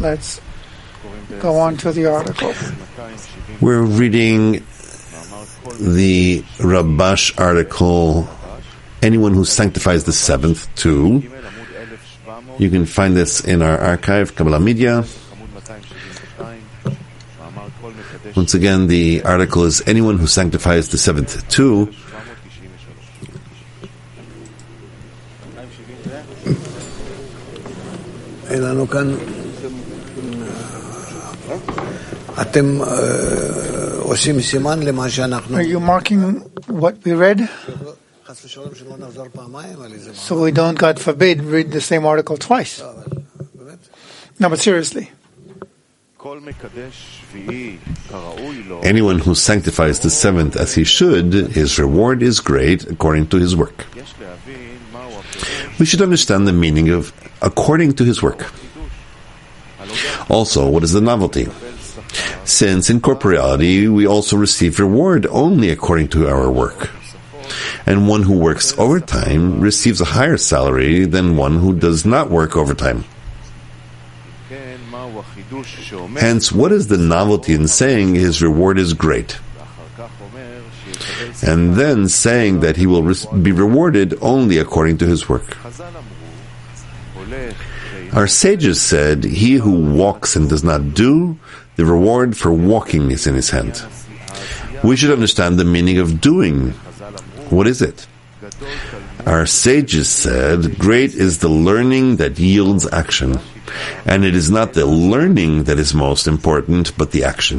Let's go on to the article. We're reading the Rabash article, Anyone Who Sanctifies the Seventh, 2. You can find this in our archive, Kabbalah Media. Once again, the article is Anyone Who Sanctifies the Seventh, 2. Are you marking what we read? So we don't, God forbid, read the same article twice. No, but seriously. Anyone who sanctifies the seventh as he should, his reward is great according to his work. We should understand the meaning of according to his work. Also, what is the novelty? Since in corporeality we also receive reward only according to our work. And one who works overtime receives a higher salary than one who does not work overtime. Hence, what is the novelty in saying his reward is great? And then saying that he will be rewarded only according to his work. Our sages said, he who walks and does not do, the reward for walking is in his hand. We should understand the meaning of doing. What is it? Our sages said, great is the learning that yields action. And it is not the learning that is most important, but the action.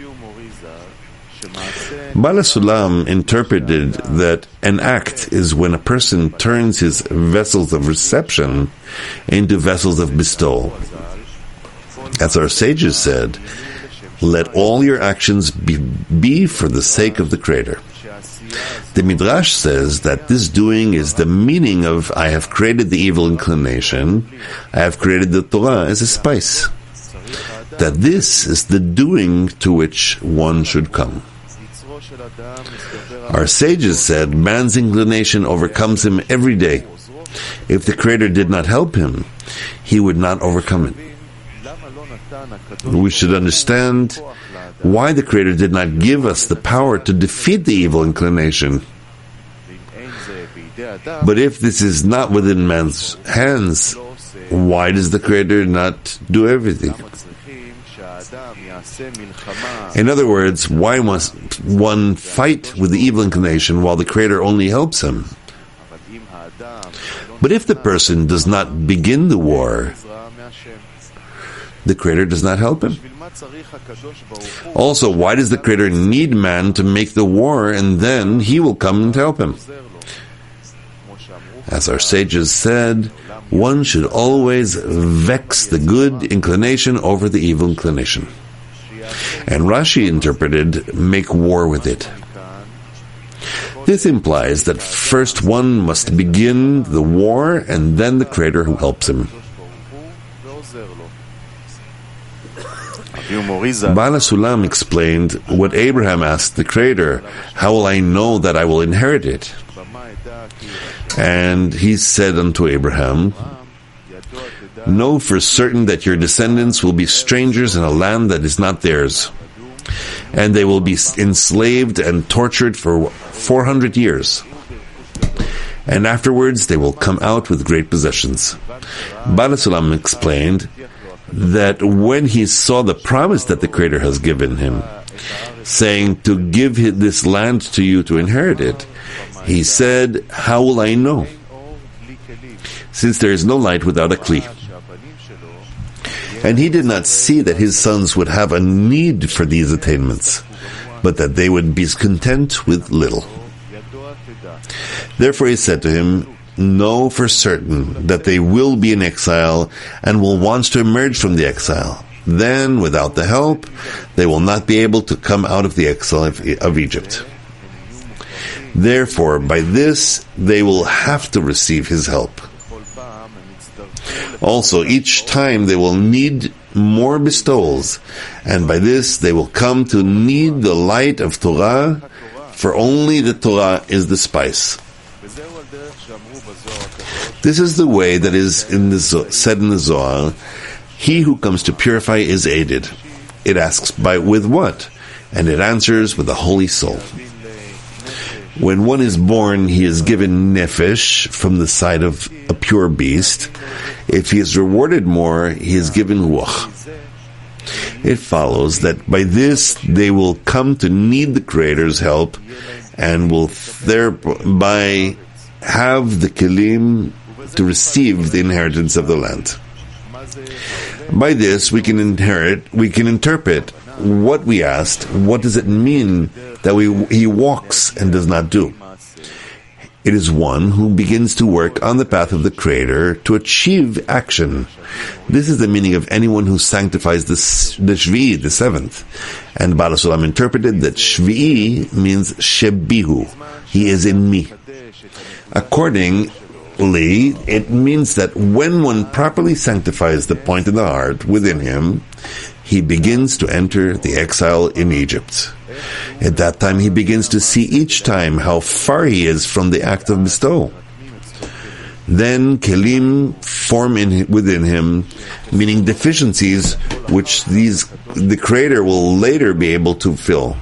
Bala Sulam interpreted that an act is when a person turns his vessels of reception into vessels of bestowal. As our sages said, let all your actions be for the sake of the Creator. The Midrash says that this doing is the meaning of I have created the evil inclination, I have created the Torah as a spice. That this is the doing to which one should come. Our sages said man's inclination overcomes him every day. If the Creator did not help him, he would not overcome it. We should understand why the Creator did not give us the power to defeat the evil inclination. But if this is not within man's hands, why does the Creator not do everything? In other words, why must one fight with the evil inclination while the Creator only helps him? But if the person does not begin the war, the Creator does not help him. Also, why does the Creator need man to make the war and then he will come and help him? As our sages said, one should always vex the good inclination over the evil inclination. And Rashi interpreted, make war with it. This implies that first one must begin the war and then the Creator who helps him. Bala Sulam explained what Abraham asked the Creator, how will I know that I will inherit it? And he said unto Abraham, know for certain that your descendants will be strangers in a land that is not theirs, and they will be enslaved and tortured for 400 years. And afterwards they will come out with great possessions. Bala Sulam explained that when he saw the promise that the Creator has given him, saying to give this land to you to inherit it, he said, how will I know? Since there is no light without a kli. And he did not see that his sons would have a need for these attainments, but that they would be content with little. Therefore he said to him, know for certain that they will be in exile and will want to emerge from the exile. Then, without the help, they will not be able to come out of the exile of Egypt. Therefore, by this, they will have to receive his help. Also, each time they will need more bestowals, and by this they will come to need the light of Torah, for only the Torah is the spice. This is the way that is said in the Zohar, He who comes to purify is aided. It asks, with what? And it answers, with a holy soul. When one is born, he is given nefesh from the side of a pure beast. If he is rewarded more, he is given ruach. It follows that by this they will come to need the Creator's help and will thereby have the kelim to receive the inheritance of the land. By this we can interpret what we asked. What does it mean that he walks and does not do? It is one who begins to work on the path of the Creator to achieve action. This is the meaning of anyone who sanctifies the Shvi'i, the seventh. And Baal HaSulam interpreted that Shvi'i means Shebihu. He is in me. Accordingly, it means that when one properly sanctifies the point in the heart within him, he begins to enter the exile in Egypt. At that time, he begins to see each time how far he is from the act of bestowal. Then kelim form within him, meaning deficiencies which the Creator will later be able to fill.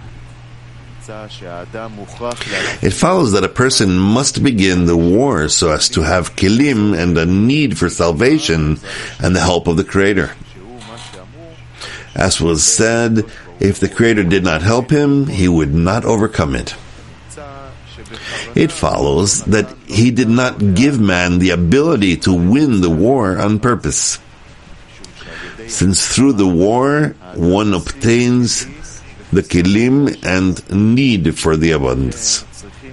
It follows that a person must begin the war so as to have kelim and a need for salvation and the help of the Creator. As was said, if the Creator did not help him, he would not overcome it. It follows that he did not give man the ability to win the war on purpose, since through the war one obtains the kelim and need for the abundance.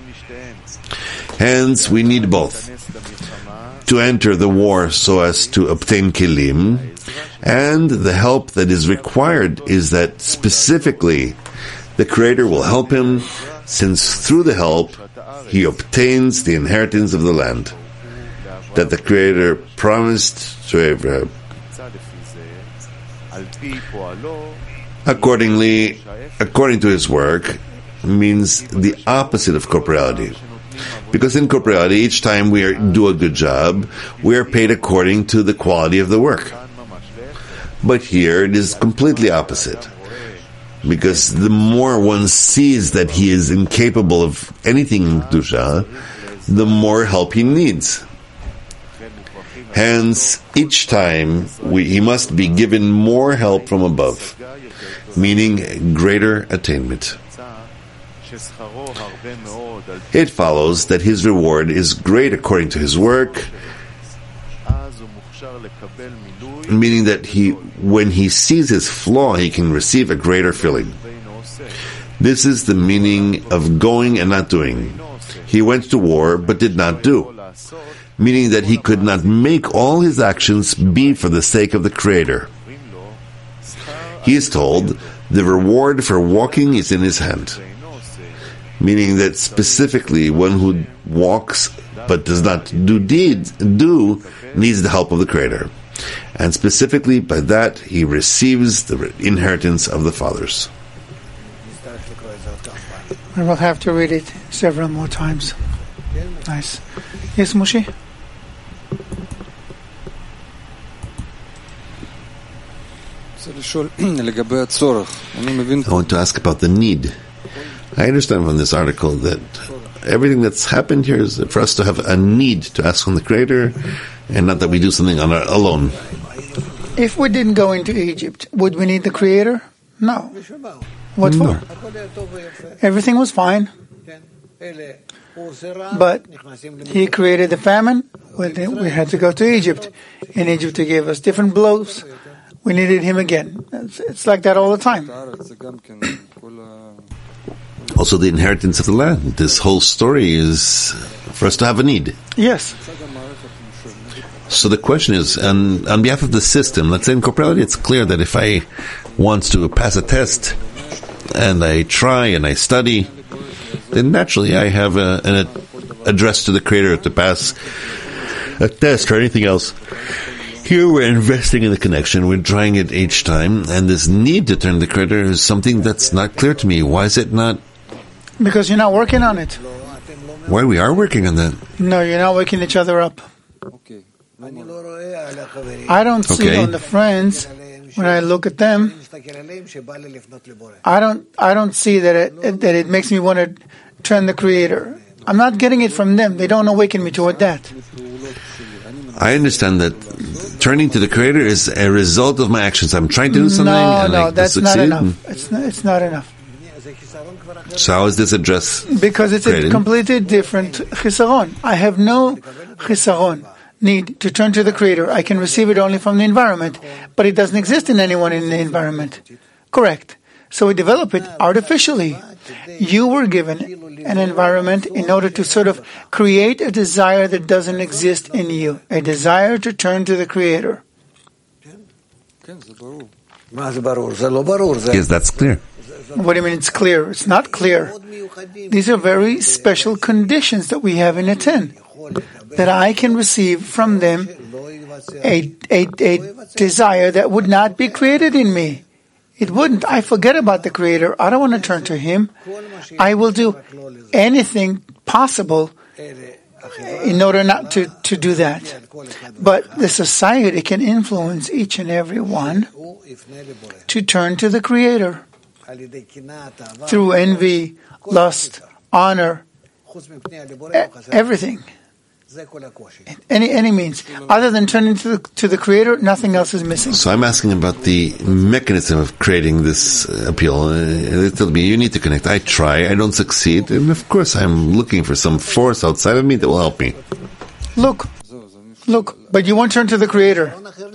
Hence, we need both. To enter the war so as to obtain kelim, and the help that is required is that specifically the Creator will help him, since through the help he obtains the inheritance of the land that the Creator promised to Abraham. Accordingly, according to his work, means the opposite of corporeality. Because in corporeality, each time we do a good job, we are paid according to the quality of the work. But here it is completely opposite. Because the more one sees that he is incapable of anything in Kedusha, the more help he needs. Hence, each time he must be given more help from above, meaning greater attainment. It follows that his reward is great according to his work, meaning that when he sees his flaw, he can receive a greater filling. This is the meaning of going and not doing. He went to war but did not do, meaning that he could not make all his actions be for the sake of the Creator. He is told the reward for walking is in his hand, meaning that specifically one who walks but does not do needs the help of the Creator. And specifically by that he receives the inheritance of the fathers. We will have to read it several more times. Nice. Yes, Moshe? I want to ask about the need. I understand from this article that everything that's happened here is for us to have a need to ask from the Creator, and not that we do something on our alone. If we didn't go into Egypt, would we need the Creator? No. What for? Everything was fine. But He created the famine. We had to go to Egypt. In Egypt He gave us different blows. We needed Him again. It's like that all the time. Also the inheritance of the land. This whole story is for us to have a need. Yes. So the question is, on behalf of the system, let's say in corporality, it's clear that if I want to pass a test, and I try and I study, then naturally I have an address to the Creator to pass a test or anything else. Here we're investing in the connection, we're trying it each time, and this need to turn to the Creator is something that's not clear to me. Why is it not? Because you're not working on it. Why we are working on that? No, you're not waking each other up. I don't see on the friends, when I look at them, I don't see that it makes me want to turn the Creator. I'm not getting it from them. They don't awaken me toward that. I understand that turning to the Creator is a result of my actions. I'm trying to do something. No, that's not enough. It's not enough. So how is this addressed? Because it's a completely different chisaron. I have no chisaron need to turn to the Creator. I can receive it only from the environment, but it doesn't exist in anyone in the environment. Correct. So we develop it artificially. You were given an environment in order to sort of create a desire that doesn't exist in you, a desire to turn to the Creator. Yes, that's clear. What do you mean it's clear? It's not clear. These are very special conditions that we have in a 10, that I can receive from them a desire that would not be created in me. It wouldn't. I forget about the Creator. I don't want to turn to Him. I will do anything possible in order not to do that. But the society can influence each and every one to turn to the Creator through envy, lust, honor, everything. Any means. Other than turning to the Creator, nothing else is missing. So I'm asking about the mechanism of creating this appeal. They tell me, you need to connect. I try, I don't succeed, and of course I'm looking for some force outside of me that will help me. Look, but you won't turn to the Creator.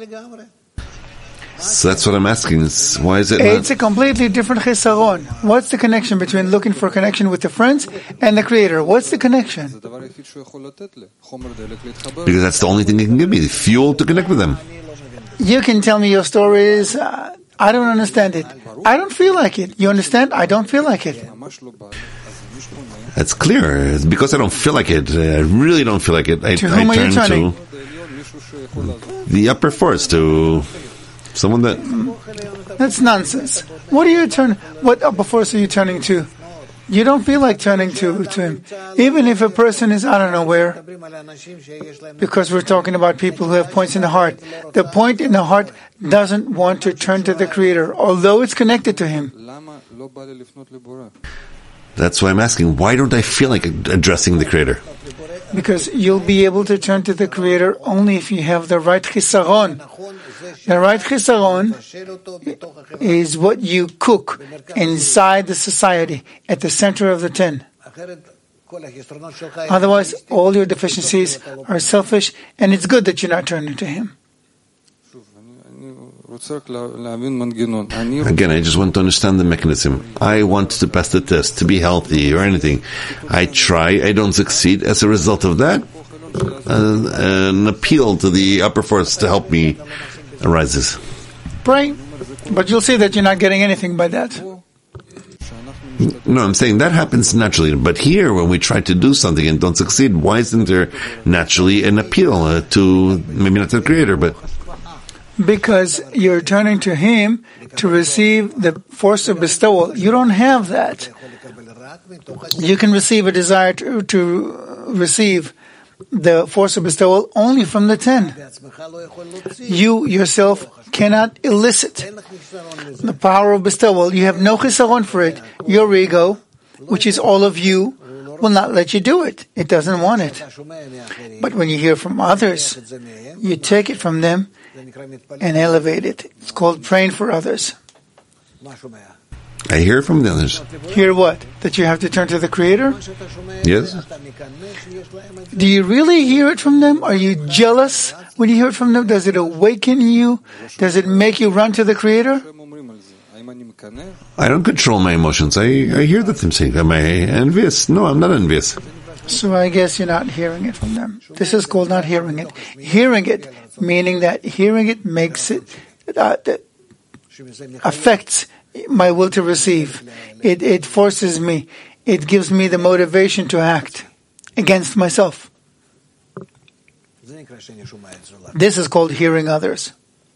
So that's what I'm asking. Why is it not? It's a completely different chisaron. What's the connection between looking for a connection with the friends and the Creator? What's the connection? Because that's the only thing it can give me, the fuel to connect with them. You can tell me your stories. I don't understand it. I don't feel like it. You understand? I don't feel like it. That's clear. It's because I don't feel like it. I really don't feel like it. I whom are you turning? To the upper force, to someone that... That's nonsense. What upper force are you turning to? You don't feel like turning to him. Even if a person is, I don't know where, because we're talking about people who have points in the heart. The point in the heart doesn't want to turn to the Creator, although it's connected to Him. That's why I'm asking, why don't I feel like addressing the Creator? Because you'll be able to turn to the Creator only if you have the right chisaron. The right chisaron is what you cook inside the society, at the center of the 10. Otherwise, all your deficiencies are selfish, and it's good that you're not turning to Him. Again, I just want to understand the mechanism. I want to pass the test, to be healthy or anything. I try, I don't succeed. As a result of that, an appeal to the upper force to help me arises. Pray, but you'll see that you're not getting anything by that. No, I'm saying that happens naturally. But here, when we try to do something and don't succeed, why isn't there naturally an appeal to, maybe not to the Creator, but... Because you're turning to Him to receive the force of bestowal. You don't have that. You can receive a desire to receive the force of bestowal only from the 10. You yourself cannot elicit the power of bestowal. You have no chisaron for it. Your ego, which is all of you, will not let you do it. It doesn't want it. But when you hear from others, you take it from them and elevate it. It's called praying for others. I hear from the others. Hear what? That you have to turn to the Creator? Yes. Do you really hear it from them? Are you jealous when you hear it from them? Does it awaken you? Does it make you run to the Creator? I don't control my emotions. I hear that them saying, am I envious? No, I'm not envious. So I guess you're not hearing it from them. This is called not hearing it. Hearing it, meaning that hearing it makes it, affects my will to receive. It forces me. It gives me the motivation to act against myself. This is called hearing others.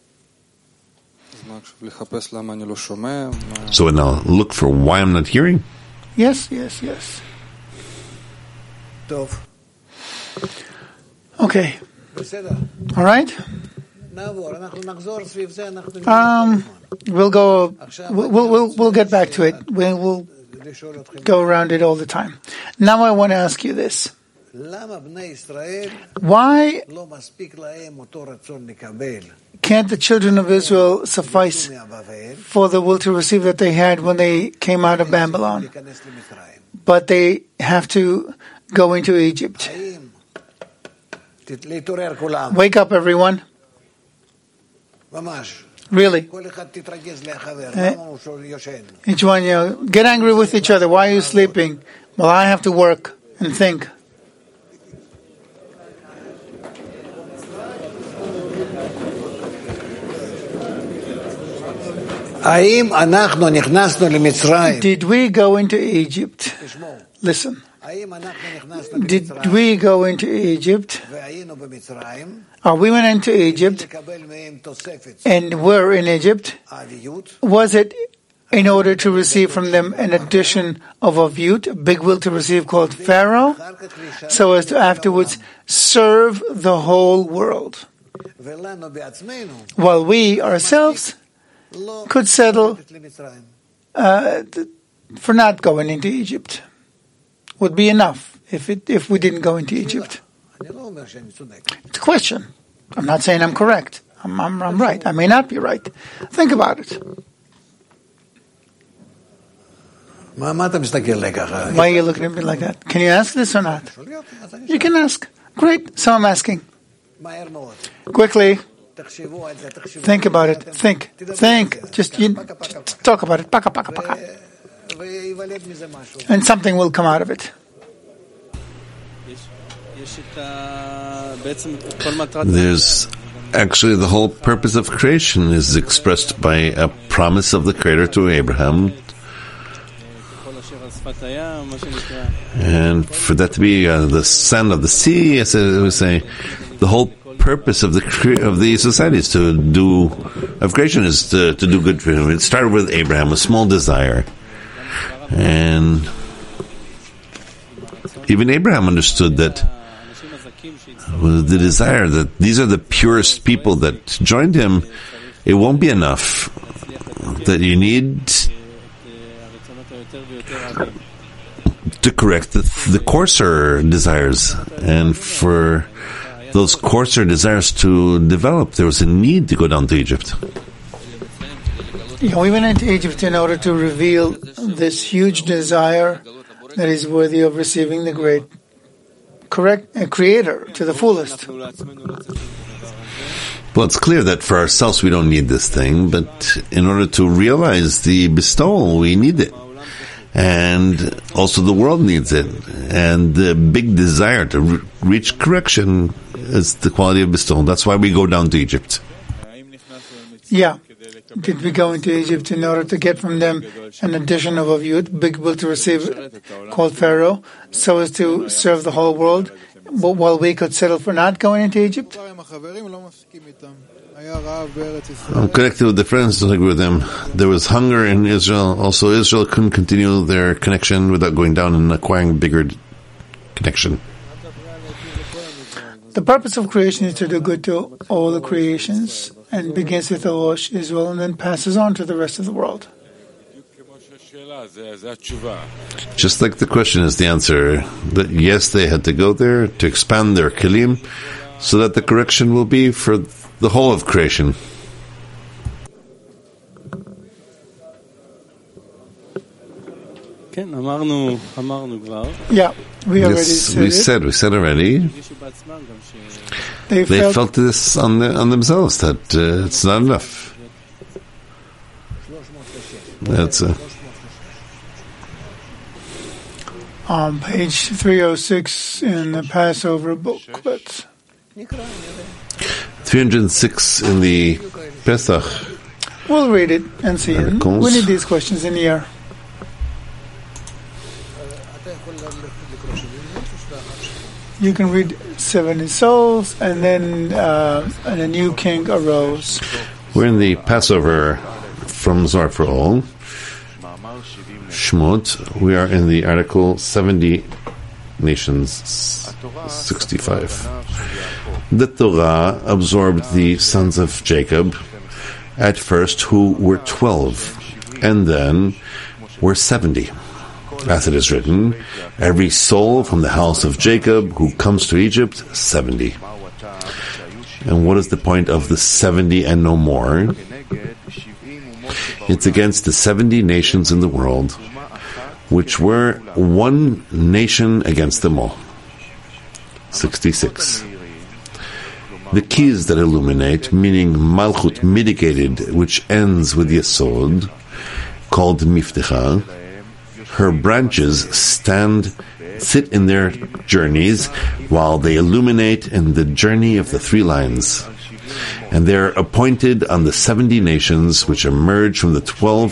So now look for why I'm not hearing? Yes. Okay. All right? We'll get back to it. We'll go around it all the time. Now I want to ask you this. Why can't the children of Israel suffice for the will to receive that they had when they came out of Babylon, but they have to go into Egypt? Wake up, everyone. Really. Each one, get angry with each other. Why are you sleeping? Well, I have to work and think. Did we go into Egypt? Listen. Did we go into Egypt? We went into Egypt and were in Egypt. Was it in order to receive from them an addition of aviyut, a big will to receive called Pharaoh, so as to afterwards serve the whole world? While we ourselves could settle for not going into Egypt. Would be enough if we didn't go into Egypt. It's a question. I'm not saying I'm correct. I'm right. I may not be right. Think about it. Why are you looking at me like that? Can you ask this or not? You can ask. Great. So I'm asking. Quickly. Think about it. Think. Just talk about it. Paka, paka, paka. And something will come out of it. There's actually the whole purpose of creation is expressed by a promise of the Creator to Abraham. And for that to be the sand of the sea, as I would say, the whole purpose of the society is of creation is to do good for him. It started with Abraham, a small desire. And even Abraham understood that the desire that these are the purest people that joined him, it won't be enough. That you need to correct the coarser desires. And for those coarser desires to develop, there was a need to go down to Egypt. We went into Egypt in order to reveal this huge desire that is worthy of receiving the great Creator to the fullest. Well, it's clear that for ourselves we don't need this thing, but in order to realize the bestowal, we need it. And also the world needs it. And the big desire to reach correction is the quality of bestowal. That's why we go down to Egypt. Yeah. Did we go into Egypt in order to get from them an addition of aviyut, big will to receive, called Pharaoh, so as to serve the whole world, while we could settle for not going into Egypt? I'm connected with the friends to agree with them. There was hunger in Israel. Also, Israel couldn't continue their connection without going down and acquiring bigger connection. The purpose of creation is to do good to all the creations, and begins with Rosh Israel and then passes on to the rest of the world. Just like the question is the answer, that yes, they had to go there to expand their kelim, so that the correction will be for the whole of creation. Yeah, we already said we said already. They felt this on themselves, that it's not enough. That's on page 306 in the Passover booklet. 306 in the Pesach. We'll read it and see it. We need these questions in the air. You can read 70 souls, and then and a new king arose. We're in the Passover from Zohar for All. Shmot. We are in the article 70 nations 65. The Torah absorbed the sons of Jacob, at first who were 12, and then were 70. As it is written, every soul from the house of Jacob who comes to Egypt, 70. And what is the point of the 70 and no more? It's against the 70 nations in the world, which were one nation against them all. 66. The keys that illuminate, meaning Malchut mitigated, which ends with Yesod, called Miftecha, her branches sit in their journeys while they illuminate in the journey of the three lines. And they are appointed on the 70 nations which emerge from the 12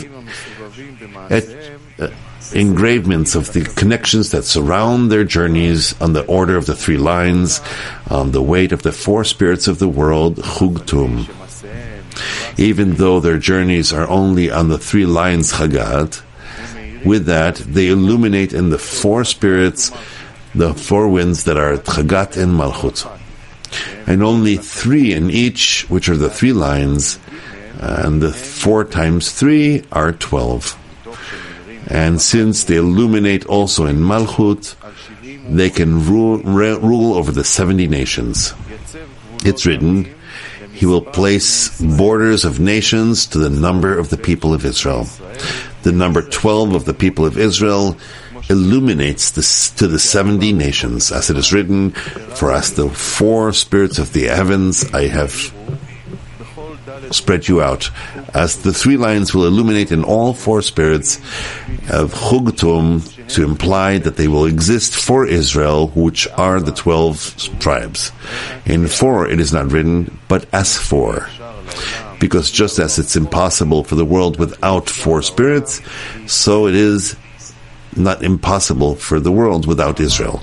engravements of the connections that surround their journeys on the order of the three lines, on the weight of the four spirits of the world, Chugtum. Even though their journeys are only on the three lines, Chagat, with that they illuminate in the four spirits, the four winds that are Chagat and Malchut. And only three in each, which are the three lines, and the 4 times 3 are 12. And since they illuminate also in Malchut, they can rule over the 70 nations. It's written, He will place borders of nations to the number of the people of Israel. The number 12 of the people of Israel illuminates to the 70 nations, as it is written, For as the 4 spirits of the heavens I have spread you out. As the 3 lines will illuminate in all 4 spirits of Chugtum, to imply that they will exist for Israel, which are the 12 tribes. In 4 it is not written, but as 4. Because just as it's impossible for the world without 4 spirits, so it is not impossible for the world without Israel.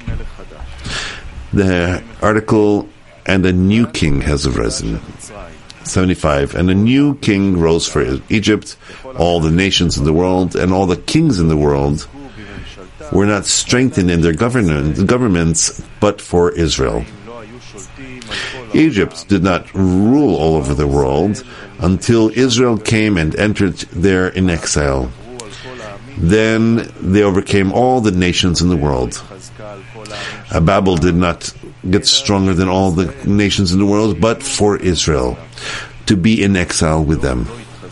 The article, and a new king has arisen. 75. And a new king rose for Egypt. All the nations in the world and all the kings in the world were not strengthened in their governments, but for Israel. Egypt did not rule all over the world until Israel came and entered there in exile. Then they overcame all the nations in the world. Babel did not get stronger than all the nations in the world, but for Israel, to be in exile with them.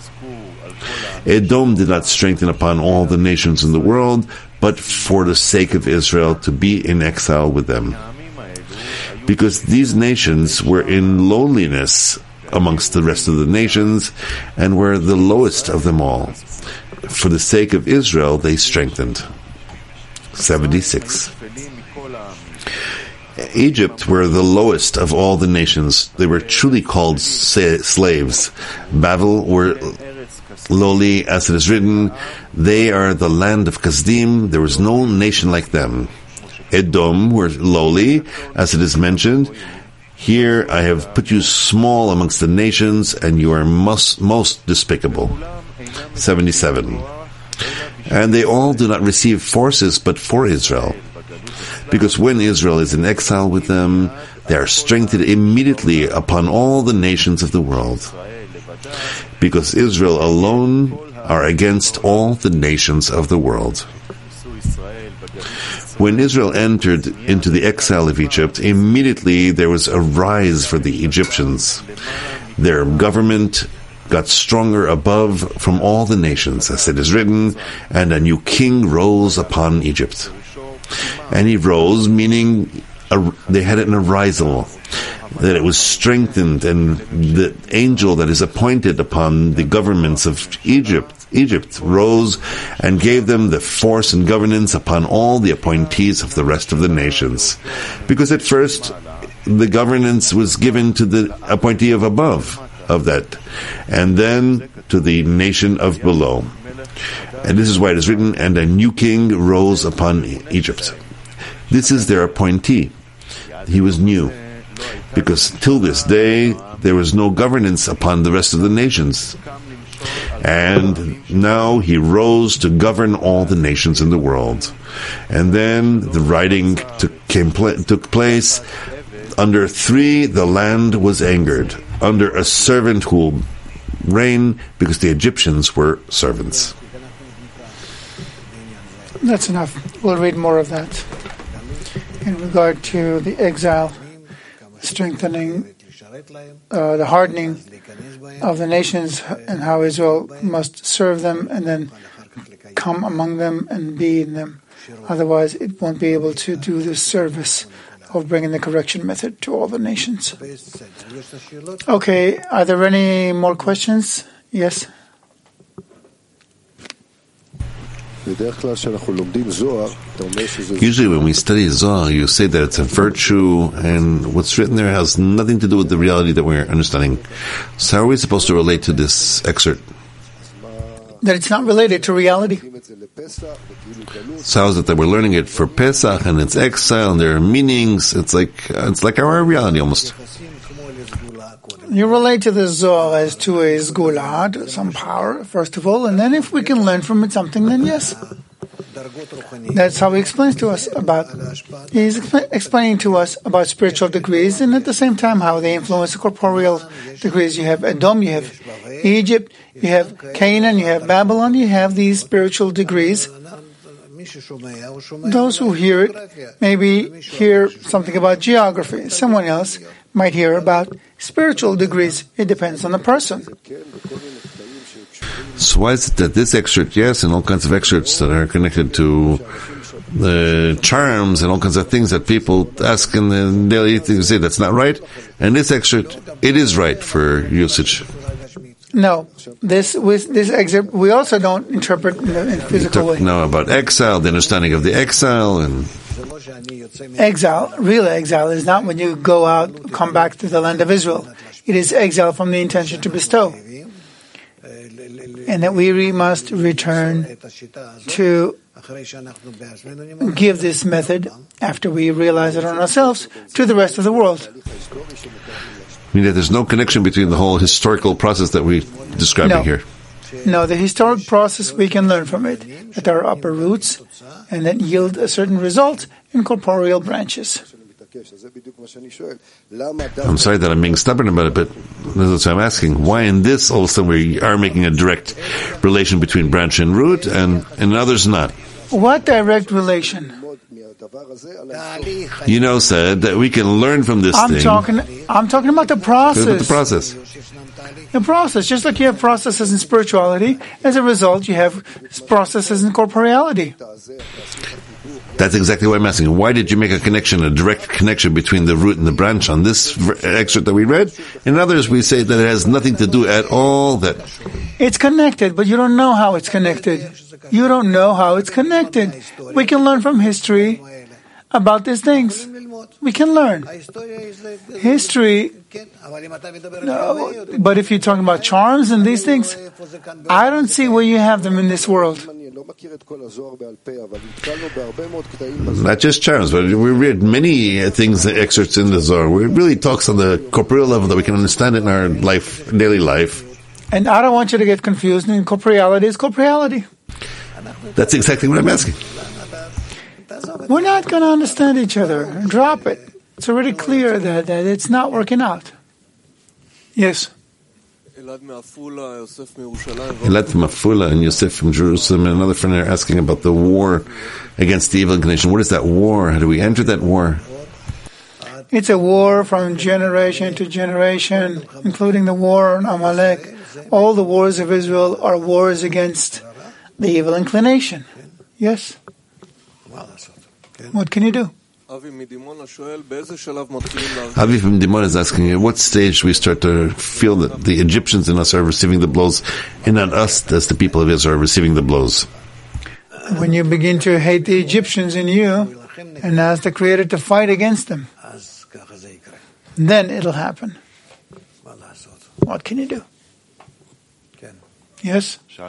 Edom did not strengthen upon all the nations in the world, but for the sake of Israel, to be in exile with them. Because these nations were in lowliness amongst the rest of the nations, and were the lowest of them all. For the sake of Israel, they strengthened. 76. Egypt were the lowest of all the nations. They were truly called slaves. Babel were lowly, as it is written, they are the land of Kasdim. There was no nation like them. Edom were lowly, as it is mentioned. Here I have put you small amongst the nations, and you are most despicable. 77. And they all do not receive forces but for Israel. Because when Israel is in exile with them, they are strengthened immediately upon all the nations of the world. Because Israel alone are against all the nations of the world. When Israel entered into the exile of Egypt, immediately there was a rise for the Egyptians. Their government got stronger above from all the nations, as it is written, and a new king rose upon Egypt. And he rose, meaning they had an arisal, that it was strengthened, and the angel that is appointed upon the governments of Egypt rose and gave them the force and governance upon all the appointees of the rest of the nations. Because at first, the governance was given to the appointee of above of that, and then to the nation of below. And this is why it is written, and a new king rose upon Egypt. This is their appointee. He was new. Because till this day, there was no governance upon the rest of the nations. And now he rose to govern all the nations in the world. And then the writing took place under 3 the land was angered, under a servant who will reign, because the Egyptians were servants. That's enough. We'll read more of that. In regard to the exile, strengthening, the hardening of the nations, and how Israel must serve them and then come among them and be in them. Otherwise, it won't be able to do this service of bringing the correction method to all the nations. Okay, are there any more questions? Yes? Usually when we study Zohar, you say that it's a virtue, and what's written there has nothing to do with the reality that we're understanding. So how are we supposed to relate to this excerpt? That it's not related to reality. So how is it that we're learning it for Pesach, and it's exile, and there are meanings? It's like our reality almost. You relate to the Zohar as to a Sgula, some power, first of all, and then if we can learn from it something, then yes. That's how he explains to us about, he's explaining to us about spiritual degrees, and at the same time how they influence the corporeal degrees. You have Edom, you have Egypt, you have Canaan, you have Babylon, you have these spiritual degrees. Those who hear it maybe hear something about geography. Someone else might hear about spiritual degrees. It depends on the person. So why is it that this excerpt, yes, and all kinds of excerpts that are connected to the charms and all kinds of things that people ask in the daily things, say that's not right, and this excerpt, it is right for usage? No, this excerpt we also don't interpret in a physical way. Now about exile, the understanding of the exile, and exile, real exile, is not when you go out, come back to the land of Israel. It is exile from the intention to bestow, and that we must return to give this method after we realize it on ourselves to the rest of the world. I mean that there's no connection between the whole historical process that we're describing here. No, the historic process, we can learn from it, that there are upper roots and that yield a certain result in corporeal branches. I'm sorry that I'm being stubborn about it, but that's what I'm asking. Why in this all of a sudden we are making a direct relation between branch and root, and in others not? What direct relation? Said that we can learn from this I'm thing. I'm talking about the process. The process. The process, just like you have processes in spirituality, as a result you have processes in corporeality. That's exactly what I'm asking. Why did you make a direct connection between the root and the branch on this excerpt that we read? In others, we say that it has nothing to do at all. That it's connected, but you don't know how it's connected. You don't know how it's connected. We can learn from history about these things. We can learn. History, no, but if you're talking about charms and these things, I don't see where you have them in this world. Not just charms, but we read many things, excerpts in the Zohar, where it really talks on the corporeal level that we can understand it in our life, daily life. And I don't want you to get confused. And corporeality is corporeality. That's exactly what I'm asking. We're not going to understand each other. Drop it. It's already clear that it's not working out. Yes. Elad Mafula and Yosef from Jerusalem, and another friend are asking about the war against the evil inclination. What is that war? How do we enter that war? It's a war from generation to generation, including the war on Amalek. All the wars of Israel are wars against the evil inclination. Yes? What can you do? Avi from Dimon is asking, at what stage do we start to feel that the Egyptians in us are receiving the blows, and not us as the people of Israel are receiving the blows? When you begin to hate the Egyptians in you, and ask the Creator to fight against them, then it'll happen. What can you do? Yes? You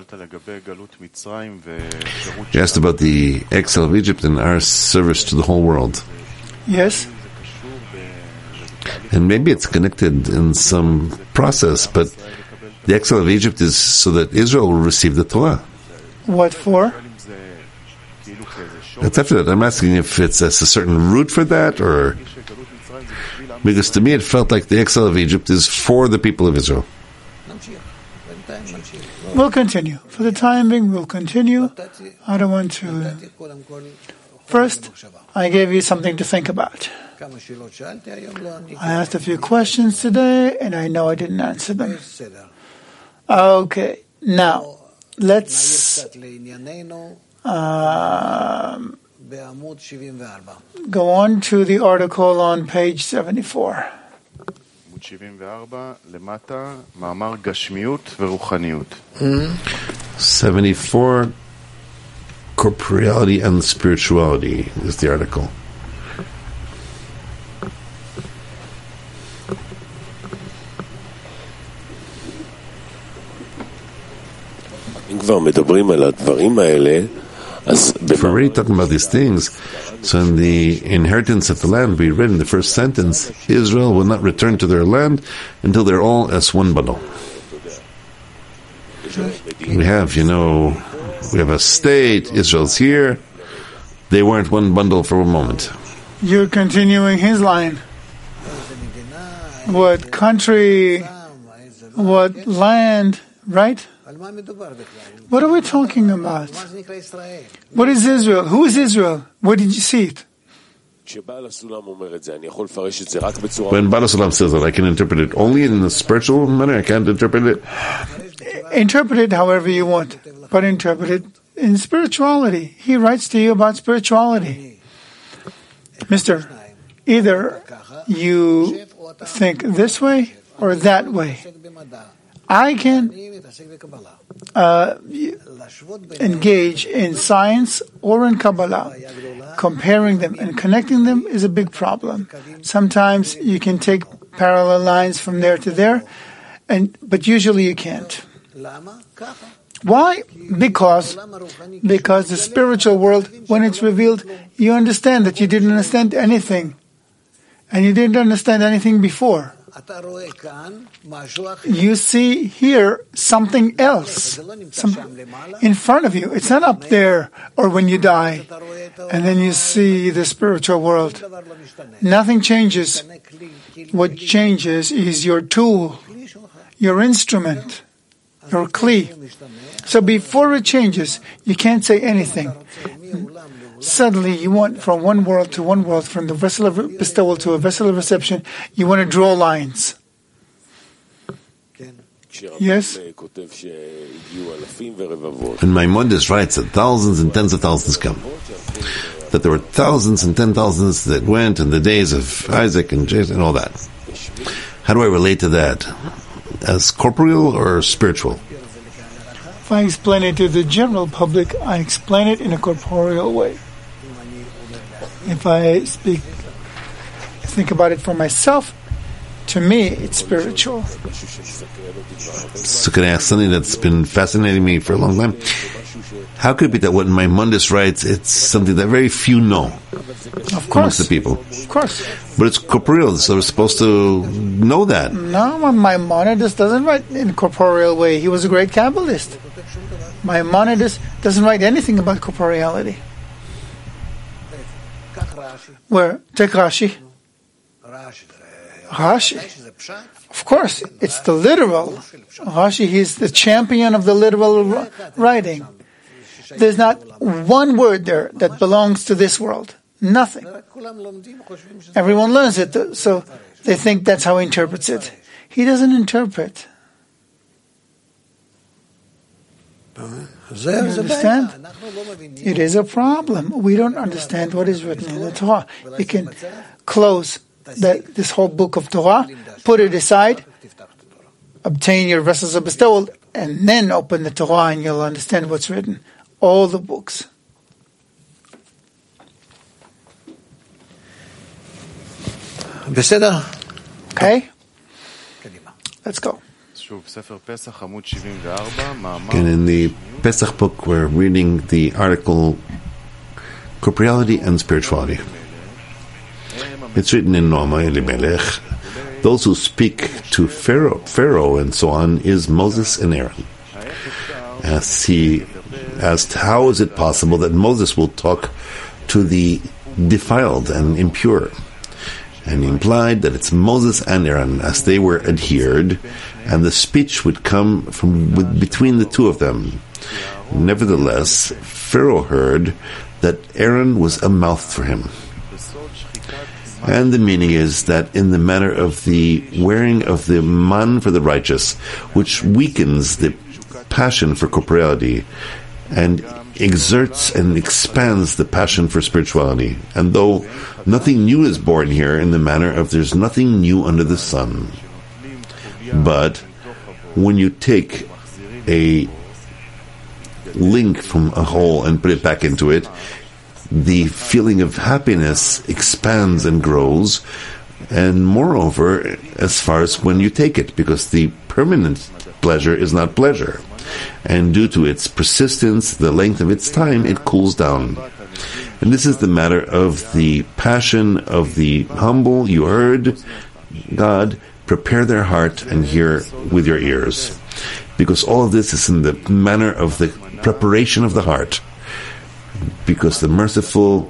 asked about the exile of Egypt and our service to the whole world. Yes. And maybe it's connected in some process, but the exile of Egypt is so that Israel will receive the Torah. What for? That's after that. I'm asking if it's a certain root for that, or... Because to me it felt like the exile of Egypt is for the people of Israel. We'll continue. For the time being, we'll continue. I don't want to... First, I gave you something to think about. I asked a few questions today, and I know I didn't answer them. Okay, now, let's go on to the article on page 74. 74, corporeality and spirituality is the article. If we're already talking about these things, so in the inheritance of the land, we read in the first sentence, Israel will not return to their land until they're all as one bundle. We have a state, Israel's here, they weren't one bundle for a moment. You're continuing his line. What country, what land, right? What are we talking about? What is Israel? Who is Israel? Where did you see it? When Baal Sulam says that, I can interpret it only in the spiritual manner, I can't interpret it. Interpret it however you want, but interpret it in spirituality. He writes to you about spirituality. Mister, either you think this way or that way. I can engage in science or in Kabbalah. Comparing them and connecting them is a big problem. Sometimes you can take parallel lines from there to there, but usually you can't. Why? Because the spiritual world, when it's revealed, you understand that you didn't understand anything. And you didn't understand anything before. You see here something else in front of you. It's not up there or when you die. And then you see the spiritual world. Nothing changes. What changes is your tool, your instrument, your kli. So before it changes, you can't say anything. Suddenly you want from one world to one world, from the vessel of bestowal to a vessel of reception, you want to draw lines. Yes? And Maimonides writes that thousands and tens of thousands come. That there were thousands and 10,000s that went in the days of Isaac and Jason and all that. How do I relate to that? As corporeal or spiritual? If I explain it to the general public, I explain it in a corporeal way. If I think about it for myself, to me, it's spiritual. So can I ask something that's been fascinating me for a long time? How could it be that what Maimonides writes, it's something that very few know? Of course. Amongst the people. Of course. But it's corporeal, so we're supposed to know that. No, Maimonides doesn't write in a corporeal way. He was a great Kabbalist. Maimonides doesn't write anything about corporeality. Where? Take Rashi. Rashi. Of course, it's the literal. Rashi, he's the champion of the literal writing. There's not one word there that belongs to this world. Nothing. Everyone learns it, so they think that's how he interprets it. He doesn't interpret. You understand? It is a problem. We don't understand what is written in the Torah. You can close this whole book of Torah, put it aside, obtain your vessels of bestowal, and then open the Torah and you'll understand what's written. All the books. Okay? Let's go. And in the Pesach book, we're reading the article Corporeality and Spirituality. It's written in Noama Elimelech. Those who speak to Pharaoh and so on is Moses and Aaron. As he asked, how is it possible that Moses will talk to the defiled and impure? And he implied that it's Moses and Aaron, as they were adhered, and the speech would come from between the two of them. Nevertheless, Pharaoh heard that Aaron was a mouth for him. And the meaning is that in the matter of the wearing of the man for the righteous, which weakens the passion for corporeality and exerts and expands the passion for spirituality. And though nothing new is born here in the manner of there's nothing new under the sun, but when you take a link from a hole and put it back into it, the feeling of happiness expands and grows, and moreover, as far as when you take it, because the permanent pleasure is not pleasure, and due to its persistence, the length of its time, it cools down. And this is the matter of the passion of the humble. You heard God, prepare their heart and hear with your ears, because all of this is in the manner of the preparation of the heart, because the merciful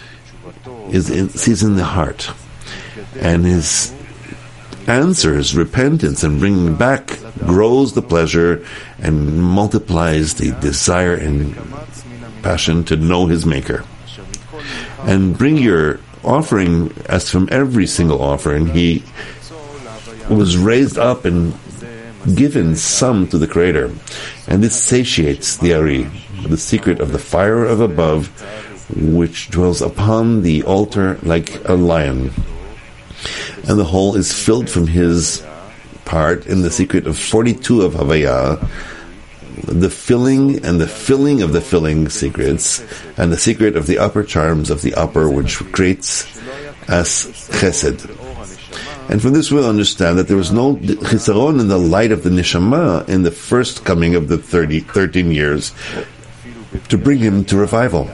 sees in the heart, and his answers repentance and bringing back grows the pleasure and multiplies the desire and passion to know his maker. And bring your offering, as from every single offering he was raised up and given some to the Creator, and this satiates the Ari, the secret of the fire of above, which dwells upon the altar like a lion. And the whole is filled from his part in the secret of 42 of Havaya, the filling and the filling of the filling secrets, and the secret of the upper charms of the upper, which creates as chesed. And from this we'll understand that there was no chisaron in the light of the neshama in the first coming of the 13 years to bring him to revival.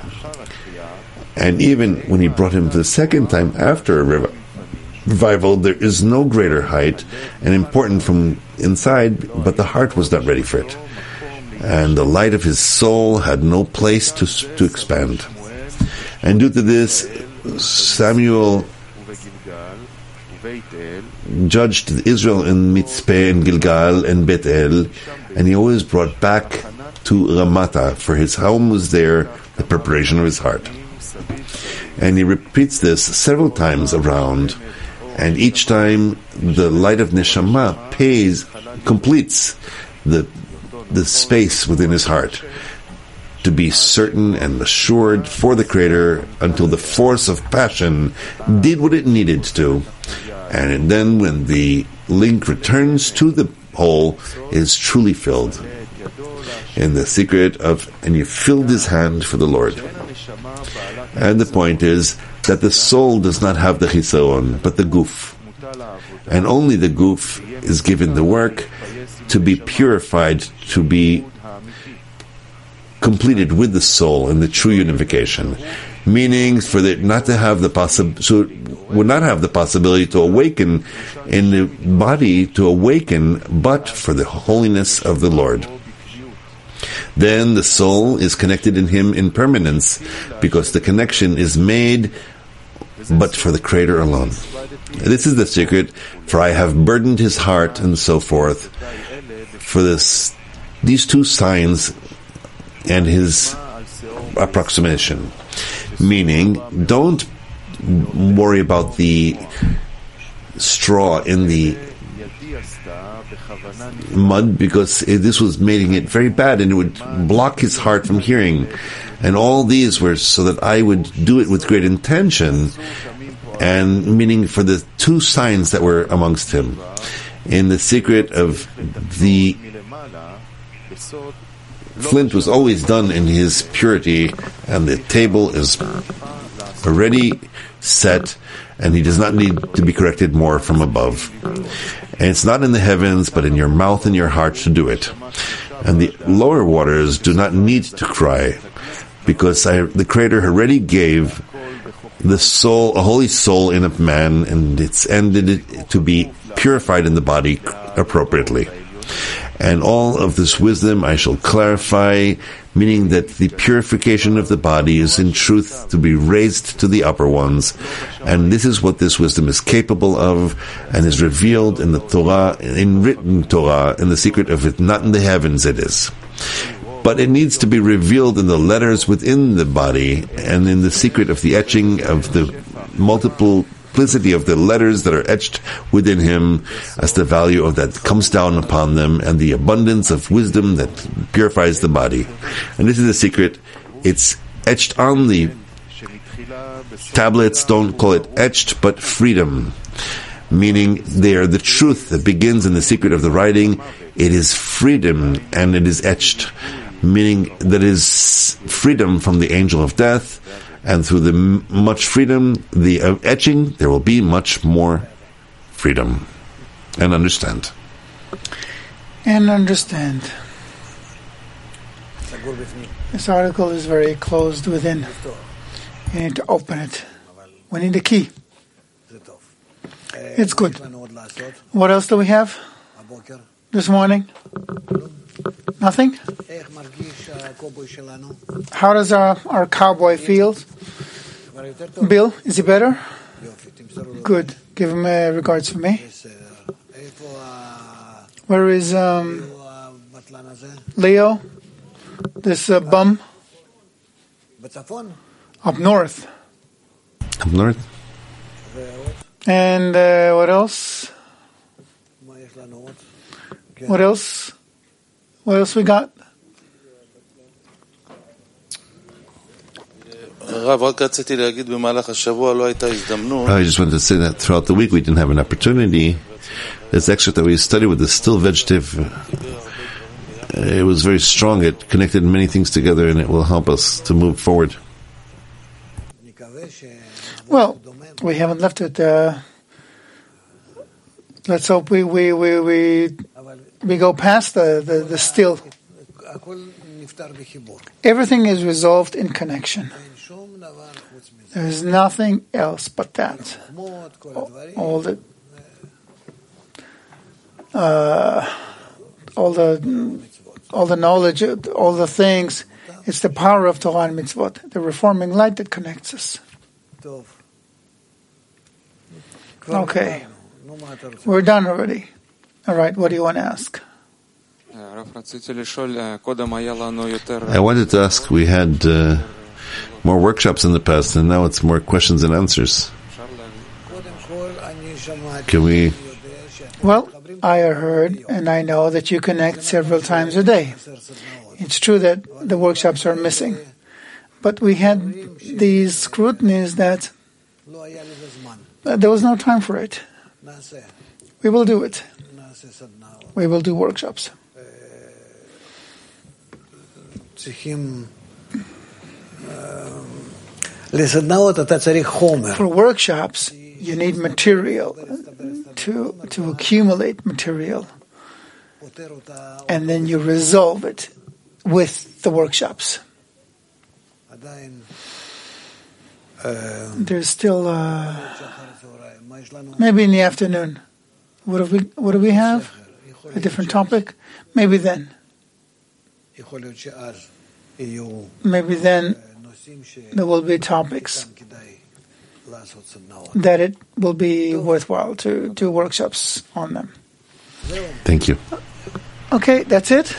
And even when he brought him the second time after a revival, there is no greater height and important from inside, but the heart was not ready for it. And the light of his soul had no place to expand. And due to this, Samuel judged Israel in Mitzpeh and Gilgal and Bethel, and he always brought back to Ramata, for his home was there, the preparation of his heart. And he repeats this several times around, and each time the light of Neshama completes the space within his heart, to be certain and assured for the Creator until the force of passion did what it needed to. And then when the link returns to the whole, is truly filled in the secret of, and you filled his hand for the Lord. And the point is that the soul does not have the chisaron, but the guf. And only the guf is given the work to be purified, to be completed with the soul in the true unification. Meaning, for it not to have the would not have the possibility to awaken in the body, to awaken, but for the holiness of the Lord. Then the soul is connected in him in permanence, because the connection is made but for the Creator alone. This is the secret, for I have burdened his heart, and so forth, for these two signs and his approximation. Meaning, don't worry about the straw in the mud, because this was making it very bad, and it would block his heart from hearing. And all these were so that I would do it with great intention, and meaning for the two signs that were amongst him. In the secret of the flint was always done in his purity, and the table is already set, and he does not need to be corrected more from above. And it's not in the heavens, but in your mouth and your heart to do it. And the lower waters do not need to cry, because the Creator already gave the soul, a holy soul in a man, and it's ended it to be purified in the body appropriately. And all of this wisdom I shall clarify, meaning that the purification of the body is in truth to be raised to the upper ones. And this is what this wisdom is capable of, and is revealed in the Torah, in written Torah, in the secret of it, not in the heavens it is. But it needs to be revealed in the letters within the body, and in the secret of the etching of the multiplicity of the letters that are etched within him, as the value of that comes down upon them, and the abundance of wisdom that purifies the body. And this is the secret. It's etched on the tablets. Don't call it etched, but freedom. Meaning they are the truth that begins in the secret of the writing. It is freedom, and it is etched. Meaning that is freedom from the angel of death, and through the much freedom, the etching, there will be much more freedom. And understand. And understand. This article is very closed within. You need to open it. We need a key. It's good. What else do we have this morning? Nothing? How does our cowboy feel? Bill, is he better? Good. Give him regards for me. Where is Leo? This bum? Up north. Up north? And what else? What else? What else we got? I just wanted to say that throughout the week we didn't have an opportunity. This excerpt that we studied with the still vegetative, it was very strong. It connected many things together, and it will help us to move forward. Well, we haven't left it. Let's hope we go past the still. Everything is resolved in connection. There's nothing else but that. All the knowledge, all the things. It's the power of Torah and mitzvot, the reforming light that connects us. Okay. We're done already. All right, what do you want to ask? I wanted to ask, we had more workshops in the past, and now it's more questions and answers. Can we? Well, I heard and I know that you connect several times a day. It's true that the workshops are missing, but we had these scrutinies that there was no time for it. We will do it. We will do workshops. For workshops, you need material to accumulate material, and then you resolve it with the workshops. There's still maybe in the afternoon. What do we have? A different topic? Maybe then. Maybe then there will be topics that it will be worthwhile to do workshops on them. Thank you. Okay, that's it.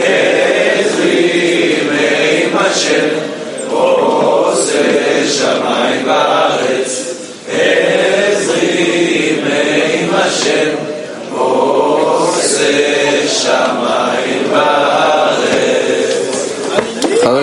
Hashem, Ose Shamayim.